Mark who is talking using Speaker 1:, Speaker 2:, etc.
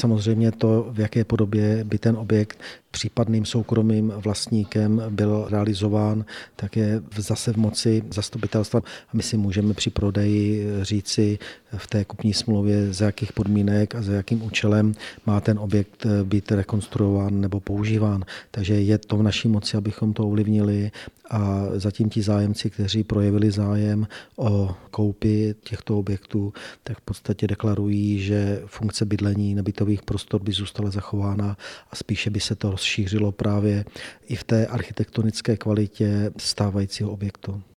Speaker 1: samozřejmě to, v jaké podobě by ten objekt případným soukromým vlastníkem byl realizován, tak je zase v moci zastupitelstva. A my si můžeme při prodeji říci v té kupní smlouvě, za jakých podmínek a za jakým účelem má ten objekt být rekonstruován nebo používán. Takže je to v naší moci, abychom to ovlivnili, a zatím ti zájemci, kteří projevili zájem o koupi těchto objektů, tak v podstatě deklarují, že funkce bydlení nebytových prostor by zůstala zachována a spíše by se to rozšířilo právě i v té architektonické kvalitě stávajícího objektu.